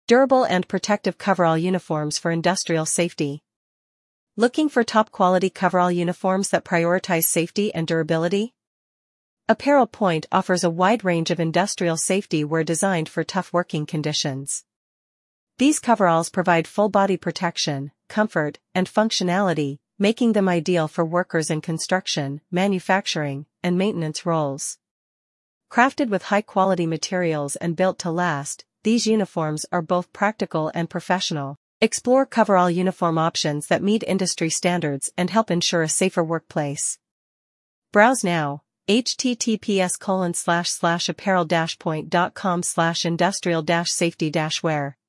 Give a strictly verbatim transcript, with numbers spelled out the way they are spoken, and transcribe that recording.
Durable and protective coverall uniforms for industrial safety. Looking for top-quality coverall uniforms that prioritize safety and durability? Apparel Point offers a wide range of industrial safety wear designed for tough working conditions. These coveralls provide full body protection, comfort, and functionality, making them ideal for workers in construction, manufacturing, and maintenance roles. Crafted with high-quality materials and built to last, these uniforms are both practical and professional. Explore coverall uniform options that meet industry standards and help ensure a safer workplace. Browse now. https colon slash slash apparel dash point dot com slash industrial dash safety dash wear